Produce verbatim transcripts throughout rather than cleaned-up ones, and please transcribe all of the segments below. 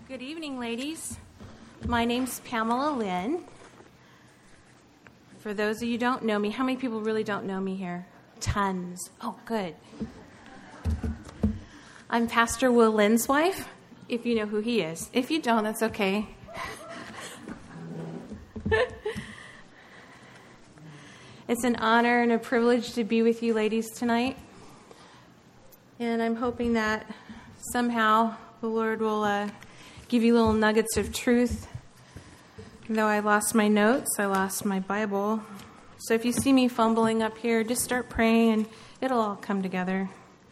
Good evening, ladies. My name's Pamela Lynn. For those of you who don't know me, how many people really don't know me here? Tons. Oh, good. I'm Pastor Will Lynn's wife, if you know who he is. If you don't, that's okay. It's an honor and a privilege to be with you ladies tonight. And I'm hoping that somehow the Lord will uh, give you little nuggets of truth. Though I lost my notes, I lost my Bible. So if you see me fumbling up here, just start praying and it'll all come together.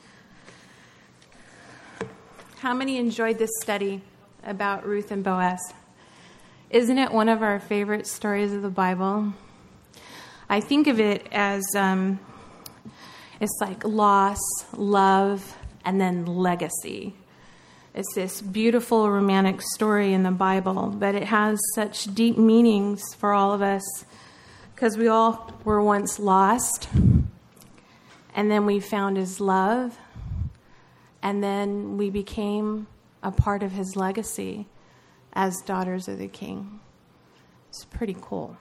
How many enjoyed this study about Ruth and Boaz? Isn't it one of our favorite stories of the Bible? I think of it as um, it's like loss, love, and then legacy. It's this beautiful romantic story in the Bible, but it has such deep meanings for all of us because we all were once lost, and then we found his love, and then we became a part of his legacy as daughters of the King. It's pretty cool.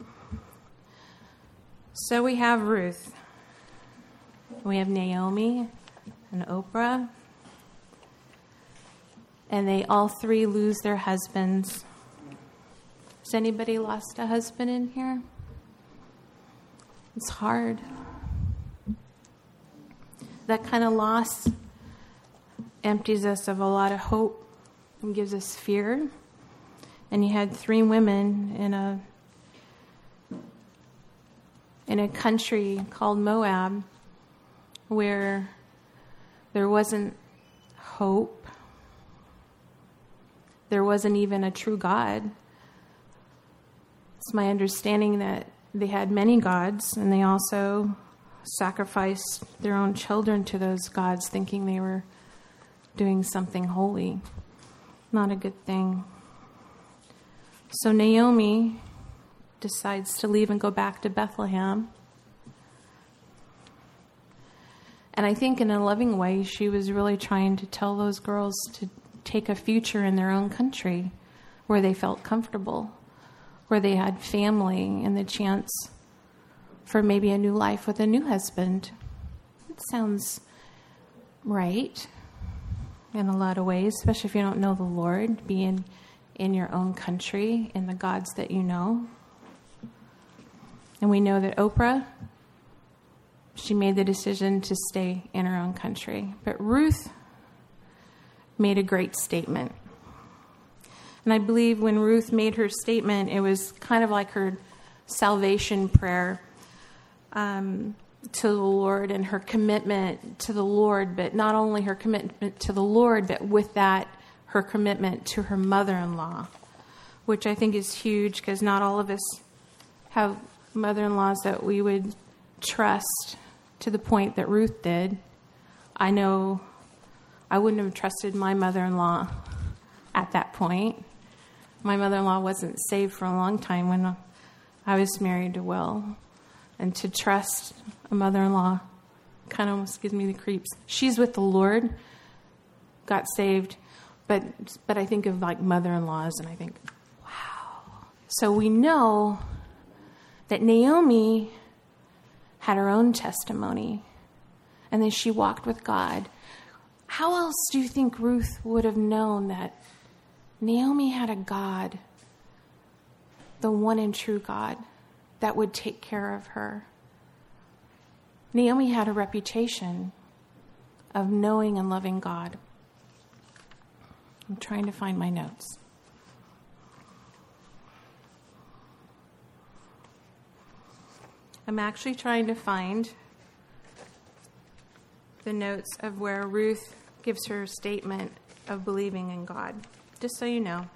So we have Ruth. We have Naomi and Oprah. And they all three lose their husbands. Has anybody lost a husband in here? It's hard. That kind of loss empties us of a lot of hope and gives us fear. And you had three women in a in a country called Moab where there wasn't hope. There wasn't even a true God. It's my understanding that they had many gods, and they also sacrificed their own children to those gods, thinking they were doing something holy. Not a good thing. So Naomi decides to leave and go back to Bethlehem. And I think in a loving way, she was really trying to tell those girls to take a future in their own country where they felt comfortable, where they had family and the chance for maybe a new life with a new husband. It sounds right in a lot of ways, especially if you don't know the Lord, being in your own country and the gods that you know. And we know that Oprah, she made the decision to stay in her own country. But Ruth made a great statement. And I believe when Ruth made her statement, it was kind of like her salvation prayer um, to the Lord and her commitment to the Lord, but not only her commitment to the Lord, but with that, her commitment to her mother-in-law, which I think is huge because not all of us have mother-in-laws that we would trust to the point that Ruth did. I know I wouldn't have trusted my mother-in-law at that point. My mother-in-law wasn't saved for a long time when I was married to Will. And to trust a mother-in-law kind of almost gives me the creeps. She's with the Lord, got saved, but but I think of like mother-in-laws and I think, wow. So we know that Naomi had her own testimony and then she walked with God. How else do you think Ruth would have known that Naomi had a God, the one and true God, that would take care of her? Naomi had a reputation of knowing and loving God. I'm trying to find my notes. I'm actually trying to find the notes of where Ruth gives her statement of believing in God, just so you know.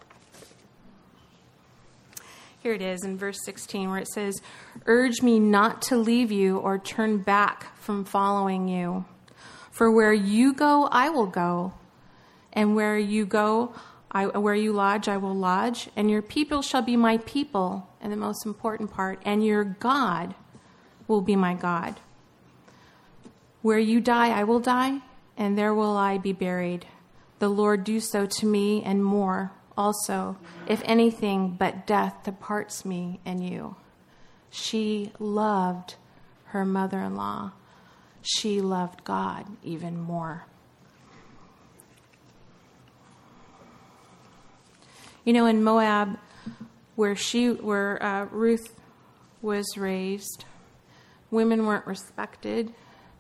Here it is in verse sixteen where it says, "Urge me not to leave you or turn back from following you. For where you go, I will go. And where you go, I, where you lodge, I will lodge. And your people shall be my people." And the most important part, "and your God will be my God. Where you die, I will die, and there will I be buried. the Lord do so to me and more also, if anything but death departs me and you. She loved her mother-in-law. She loved God even more. You know, in Moab, where she, where uh, Ruth was raised, women weren't respected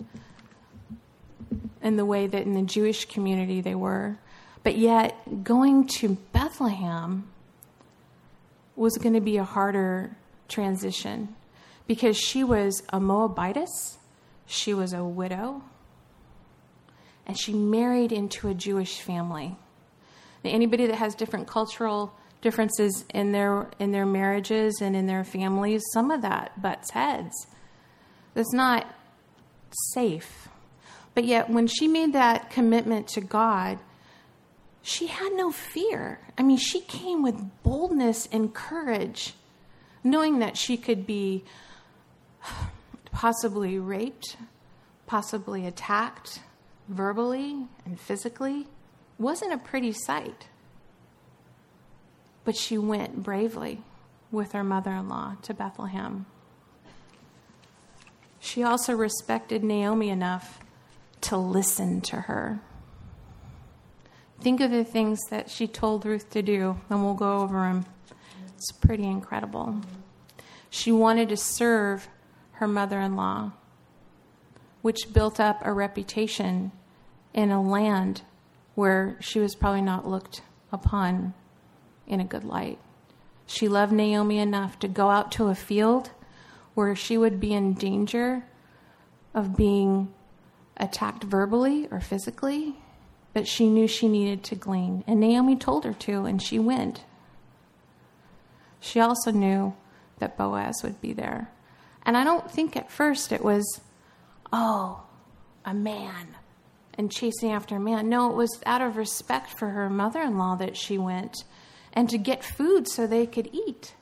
in the way that in the Jewish community they were. But yet, going to Bethlehem was going to be a harder transition because she was a Moabitess, she was a widow, and she married into a Jewish family. Now, anybody that has different cultural differences in their in their marriages and in their families, some of that butts heads. That's not safe. But yet, when she made that commitment to God, she had no fear. I mean, she came with boldness and courage, knowing that she could be possibly raped, possibly attacked verbally and physically. Wasn't a pretty sight. But she went bravely with her mother-in-law to Bethlehem. She also respected Naomi enough to listen to her. Think of the things that she told Ruth to do, and we'll go over them. It's pretty incredible. She wanted to serve her mother-in-law, which built up a reputation in a land where she was probably not looked upon in a good light. She loved Naomi enough to go out to a field where she would be in danger of being attacked verbally or physically, but she knew she needed to glean. And Naomi told her to, and she went. She also knew that Boaz would be there. And I don't think at first it was, oh, a man, and chasing after a man. No, it was out of respect for her mother-in-law that she went, and to get food so they could eat.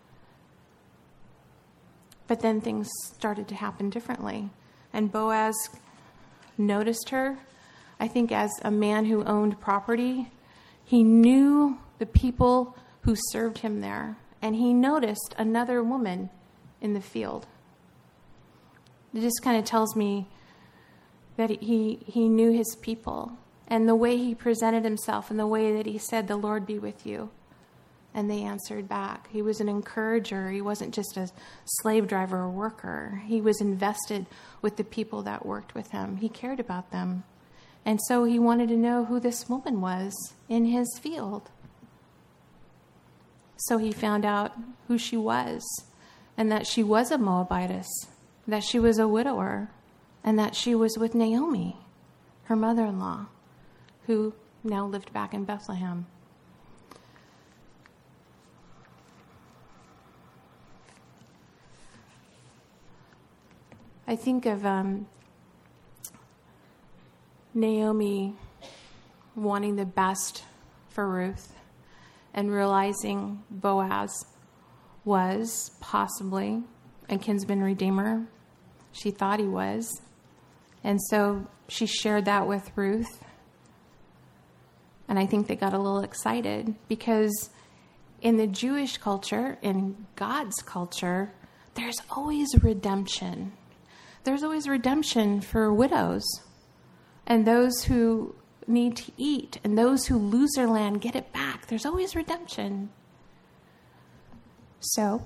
But then things started to happen differently. And Boaz noticed her. I think as a man who owned property, he knew the people who served him there. And he noticed another woman in the field. It just kind of tells me that he, he knew his people. And the way he presented himself and the way that he said, "The Lord be with you." And they answered back. He was an encourager. He wasn't just a slave driver or worker. He was invested with the people that worked with him. He cared about them. And so he wanted to know who this woman was in his field. So he found out who she was, and that she was a Moabitess, that she was a widower, and that she was with Naomi, her mother-in-law, who now lived back in Bethlehem. I think of um, Naomi wanting the best for Ruth and realizing Boaz was possibly a kinsman redeemer. She thought he was. And so she shared that with Ruth. And I think they got a little excited because in the Jewish culture, in God's culture, there's always redemption. There's always redemption for widows and those who need to eat and those who lose their land get it back. There's always redemption. So,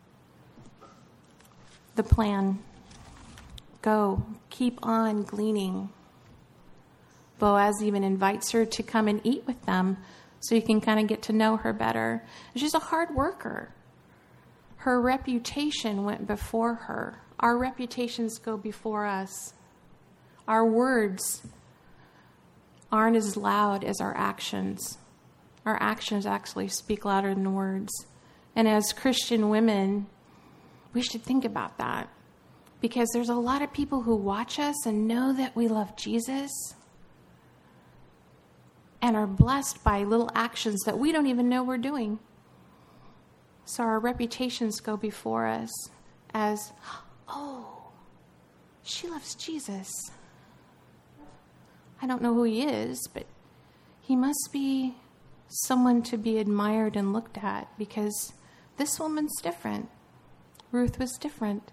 the plan, go, keep on gleaning. Boaz even invites her to come and eat with them so you can kind of get to know her better. She's a hard worker. Her reputation went before her. Our reputations go before us. Our words aren't as loud as our actions. Our actions actually speak louder than words. And as Christian women, we should think about that. Because there's a lot of people who watch us and know that we love Jesus and are blessed by little actions that we don't even know we're doing. So our reputations go before us as, oh, she loves Jesus. I don't know who he is, but he must be someone to be admired and looked at, because this woman's different. Ruth was different.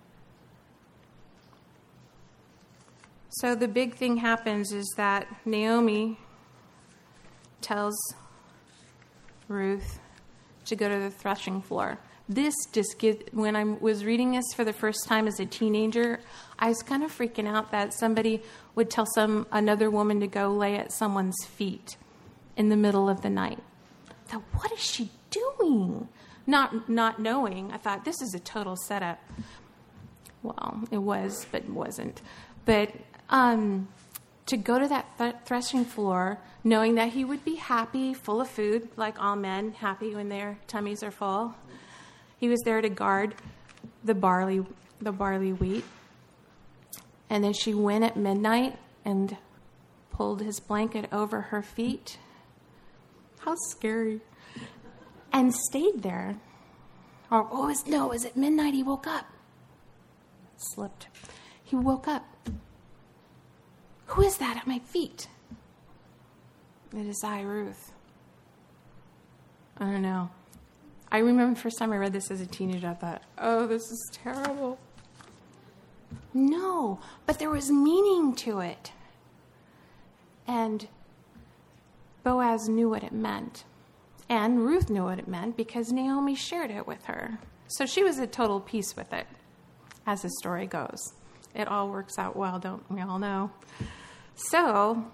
So the big thing happens is that Naomi tells Ruth to go to the threshing floor. This just gives, when I was reading this for the first time as a teenager, I was kind of freaking out that somebody would tell some another woman to go lay at someone's feet in the middle of the night. I thought, what is she doing? Not not knowing, I thought, this is a total setup. Well, it was, but it wasn't. But um, to go to that th- threshing floor, knowing that he would be happy, full of food, like all men, happy when their tummies are full. He was there to guard the barley, the barley wheat. And then she went at midnight and pulled his blanket over her feet. How scary. And stayed there. Or, oh, was, no, it was at midnight he woke up. Slipped. He woke up. Who is that at my feet? It is I, Ruth. I don't know. I remember the first time I read this as a teenager, I thought, oh, this is terrible. No, but there was meaning to it. And Boaz knew what it meant. And Ruth knew what it meant because Naomi shared it with her. So she was at total peace with it, as the story goes. It all works out well, don't we all know? So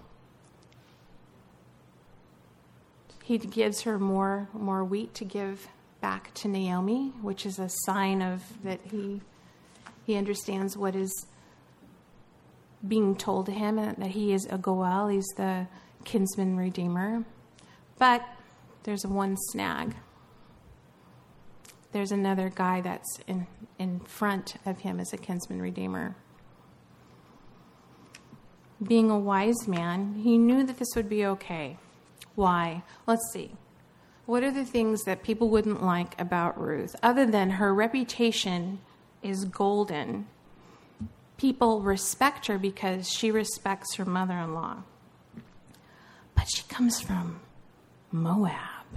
he gives her more more wheat to give back to Naomi, which is a sign of that he he understands what is being told to him, and that he is a Goel, he's the kinsman redeemer. But there's one snag. There's another guy that's in, in front of him as a kinsman redeemer. Being a wise man, he knew that this would be okay. Why? Let's see. What are the things that people wouldn't like about Ruth? Other than her reputation is golden. People respect her because she respects her mother-in-law. But she comes from Moab.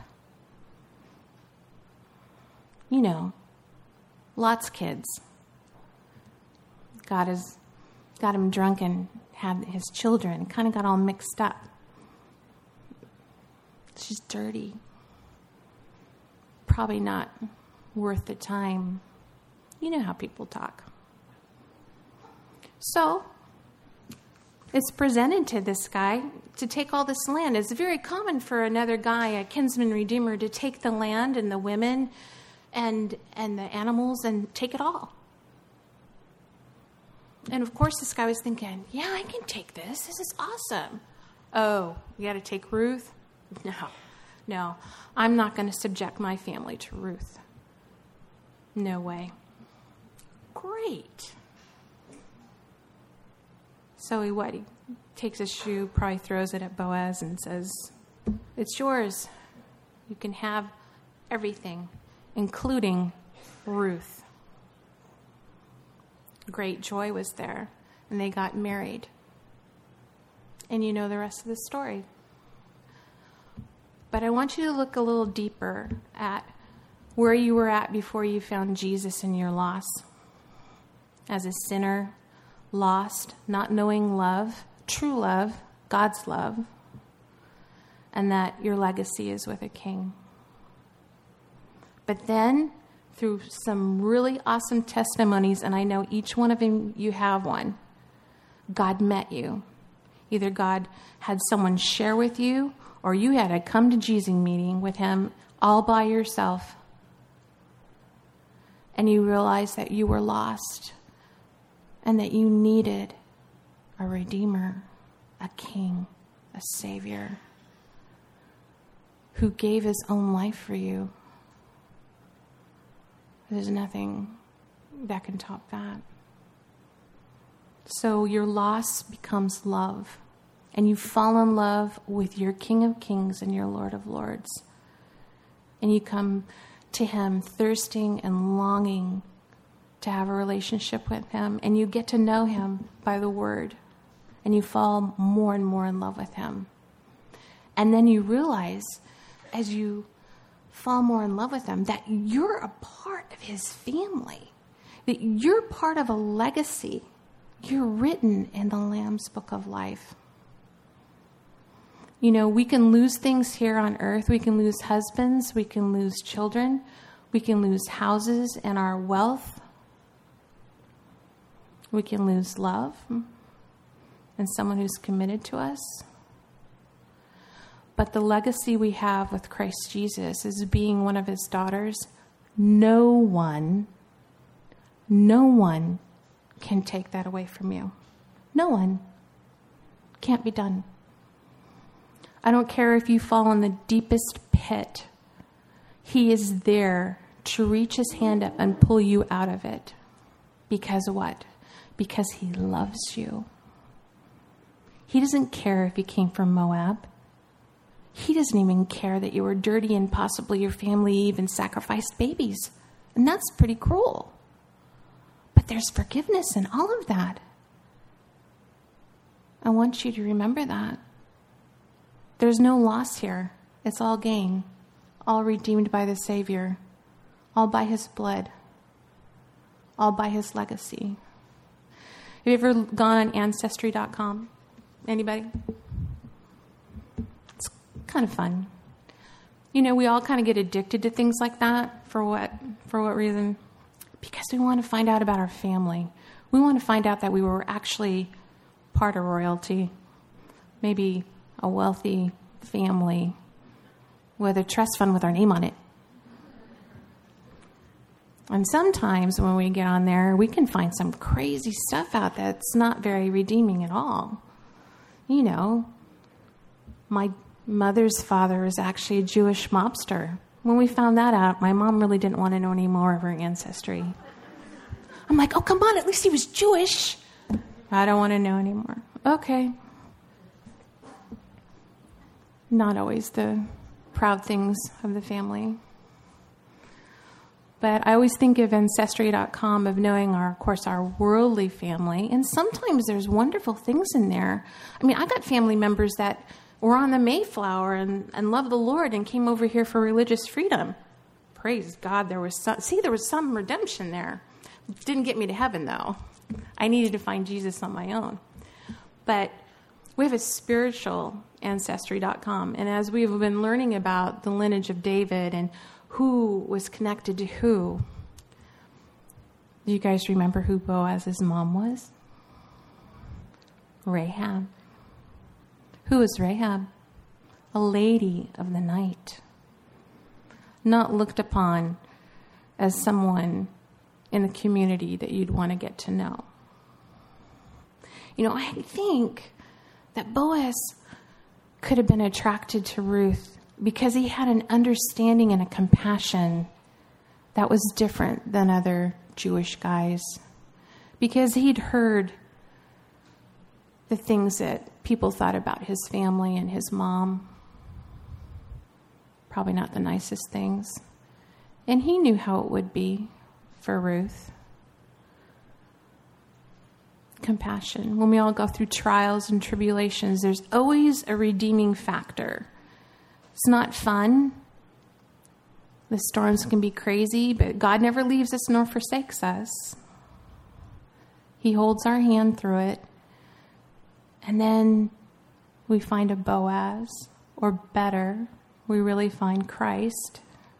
You know, Lot's kids. God has got him drunk and had his children. Kind of got all mixed up. She's dirty. Probably not worth the time. You know how people talk. So, it's presented to this guy to take all this land. It's very common for another guy, a kinsman redeemer, to take the land and the women and and the animals and take it all. And of course, this guy was thinking, yeah, I can take this. This is awesome. Oh, you got to take Ruth? No, no. I'm not going to subject my family to Ruth. No way. Great. So he what? He takes his shoe, probably throws it at Boaz and says, it's yours. You can have everything, including Ruth. Great joy was there, and they got married. And you know the rest of the story. But I want you to look a little deeper at where you were at before you found Jesus in your loss. As a sinner, lost, not knowing love, true love, God's love, and that your legacy is with a king. But then, through some really awesome testimonies, and I know each one of them, you have one, God met you. Either God had someone share with you, or you had a come to Jesus meeting with him all by yourself. And you realized that you were lost and that you needed a redeemer, a king, a savior who gave his own life for you. There's nothing that can top that. So your loss becomes love. And you fall in love with your King of Kings and your Lord of Lords. And you come to him thirsting and longing to have a relationship with him. And you get to know him by the word. And you fall more and more in love with him. And then you realize, as you fall more in love with him, that you're a part of his family, that you're part of a legacy. You're written in the Lamb's Book of Life. You know, we can lose things here on earth. We can lose husbands. We can lose children. We can lose houses and our wealth. We can lose love and someone who's committed to us. But the legacy we have with Christ Jesus is being one of his daughters. No one, no one can take that away from you. No one. Can't be done. I don't care if you fall in the deepest pit. He is there to reach his hand up and pull you out of it. Because what? Because he loves you. He doesn't care if you came from Moab. He doesn't even care that you were dirty and possibly your family even sacrificed babies. And that's pretty cruel. But there's forgiveness in all of that. I want you to remember that. There's no loss here. It's all gain. All redeemed by the Savior. All by his blood. All by his legacy. Have you ever gone on Ancestry dot com? Anybody? It's kind of fun. You know, we all kind of get addicted to things like that. For what? For what reason? Because we want to find out about our family. We want to find out that we were actually part of royalty. Maybe a wealthy family with a trust fund with our name on it. And sometimes when we get on there, we can find some crazy stuff out that's not very redeeming at all. You know, my mother's father is actually a Jewish mobster. When we found that out, my mom really didn't want to know any more of her ancestry. I'm like, oh, come on, at least he was Jewish. I don't want to know anymore. Okay. Not always the proud things of the family. But I always think of Ancestry dot com, of knowing, our, of course, our worldly family. And sometimes there's wonderful things in there. I mean, I got family members that were on the Mayflower and, and loved the Lord and came over here for religious freedom. Praise God, there was some, see, there was some redemption there. Didn't get me to heaven, though. I needed to find Jesus on my own. But we have a spiritual Ancestry dot com. And as we've been learning about the lineage of David and who was connected to who, do you guys remember who Boaz's mom was? Rahab. Who was Rahab? A lady of the night. Not looked upon as someone in the community that you'd want to get to know. You know, I think that Boaz could have been attracted to Ruth because he had an understanding and a compassion that was different than other Jewish guys. Because he'd heard the things that people thought about his family and his mom. Probably not the nicest things. And he knew how it would be for Ruth. Compassion. When we all go through trials and tribulations, there's always a redeeming factor. It's not fun. The storms can be crazy, but God never leaves us nor forsakes us. He holds our hand through it. And then we find a Boaz, or better, we really find Christ.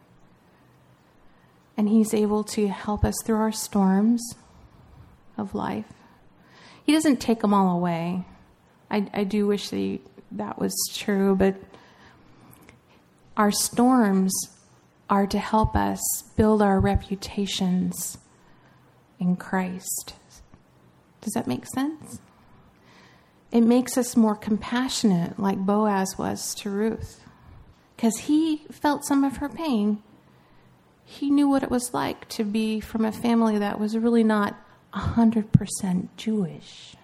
And he's able to help us through our storms of life. He doesn't take them all away. I, I do wish that, he, that was true, but our storms are to help us build our reputations in Christ. Does that make sense? It makes us more compassionate, like Boaz was to Ruth. Because he felt some of her pain. He knew what it was like to be from a family that was really not one hundred percent Jewish.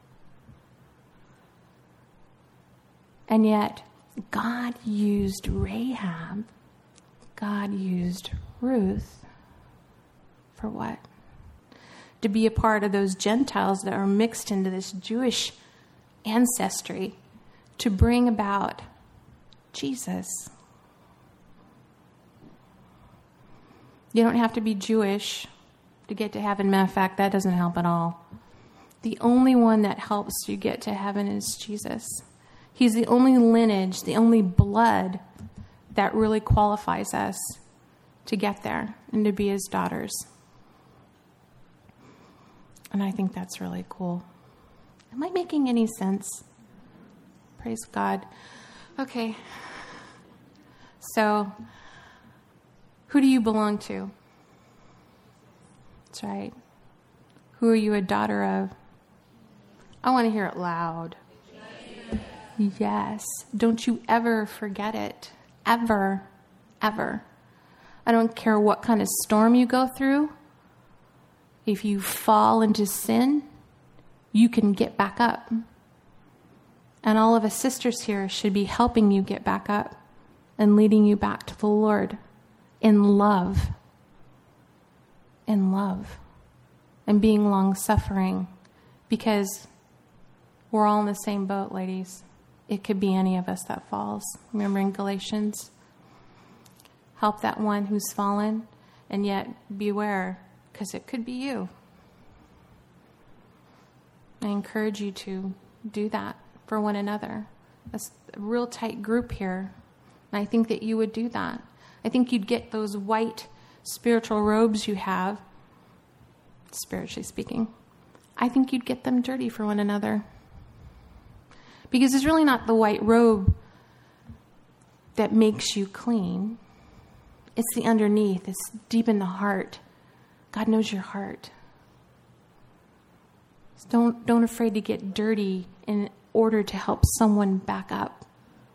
And yet, God used Rahab. God used Ruth for what? To be a part of those Gentiles that are mixed into this Jewish ancestry, to bring about Jesus. You don't have to be Jewish to get to heaven. Matter of fact, that doesn't help at all. The only one that helps you get to heaven is Jesus. He's the only lineage, the only blood that really qualifies us to get there and to be his daughters. And I think that's really cool. Am I making any sense? Praise God. Okay. So, who do you belong to? That's right. Who are you a daughter of? I want to hear it loud. Yes. Don't you ever forget it. Ever. Ever. I don't care what kind of storm you go through. If you fall into sin, you can get back up. And all of us sisters here should be helping you get back up and leading you back to the Lord in love. In love. And being long-suffering. Because we're all in the same boat, ladies. It could be any of us that falls. Remember in Galatians? Help that one who's fallen, and yet beware, because it could be you. I encourage you to do that for one another. That's a real tight group here. And I think that you would do that. I think you'd get those white spiritual robes you have, spiritually speaking. I think you'd get them dirty for one another. Because it's really not the white robe that makes you clean. It's the underneath. It's deep in the heart. God knows your heart. So don't, don't afraid to get dirty in order to help someone back up.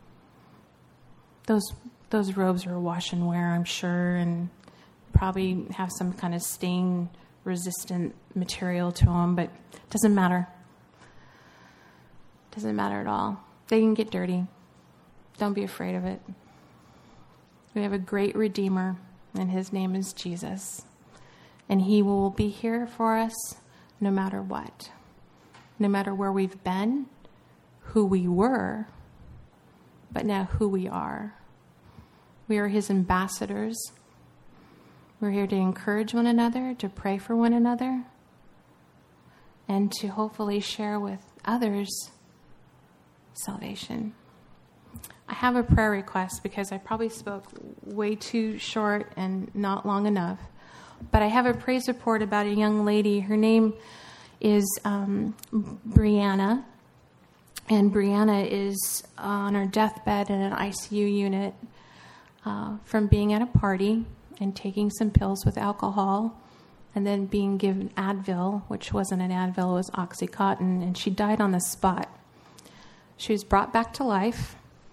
Those those robes are wash and wear, I'm sure, and probably have some kind of stain-resistant material to them, but it doesn't matter. Doesn't matter at all. They can get dirty. Don't be afraid of it. We have a great Redeemer, and his name is Jesus. And he will be here for us no matter what. No matter where we've been, who we were, but now who we are. We are his ambassadors. We're here to encourage one another, to pray for one another, and to hopefully share with others salvation. I have a prayer request because I probably spoke way too short and not long enough. But I have a praise report about a young lady. Her name is um, Brianna. And Brianna is on her deathbed in an I C U unit uh, from being at a party and taking some pills with alcohol and then being given Advil, which wasn't an Advil, it was Oxycontin, and she died on the spot. She was brought back to life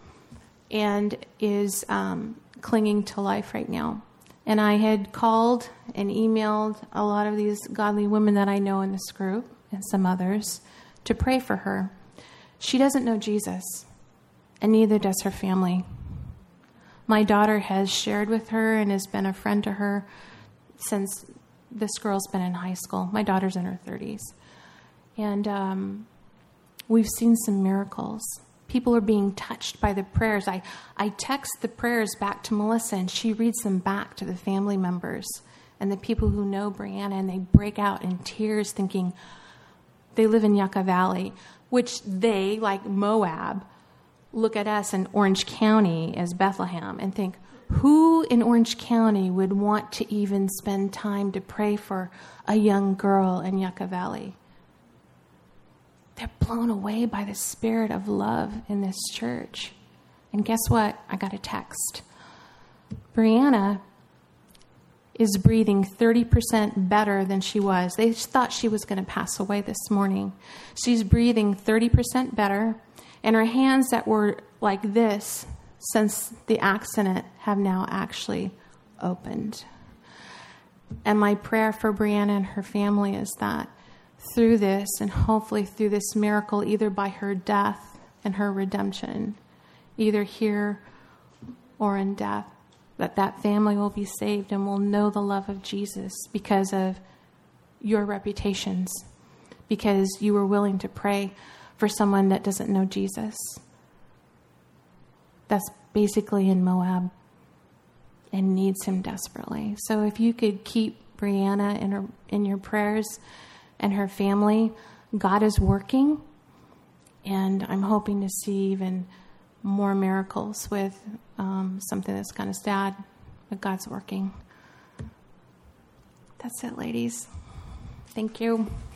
and is um, clinging to life right now. And I had called and emailed a lot of these godly women that I know in this group and some others to pray for her. She doesn't know Jesus, and neither does her family. My daughter has shared with her and has been a friend to her since this girl's been in high school. My daughter's in her thirties. And um, we've seen some miracles. People are being touched by the prayers. I, I text the prayers back to Melissa, and she reads them back to the family members and the people who know Brianna, and they break out in tears thinking they live in Yucca Valley, which they, like Moab, look at us in Orange County as Bethlehem and think, who in Orange County would want to even spend time to pray for a young girl in Yucca Valley? They're blown away by the spirit of love in this church. And guess what? I got a text. Brianna is breathing thirty percent better than she was. They thought she was going to pass away this morning. She's breathing thirty percent better, and her hands that were like this since the accident have now actually opened. And my prayer for Brianna and her family is that through this, and hopefully through this miracle, either by her death and her redemption, either here or in death, that that family will be saved and will know the love of Jesus because of your reputations, because you were willing to pray for someone that doesn't know Jesus. That's basically in Moab and needs him desperately. So if you could keep Brianna in her in your prayers and her family, God is working, and I'm hoping to see even more miracles with um, something that's kind of sad, but God's working. That's it, ladies. Thank you.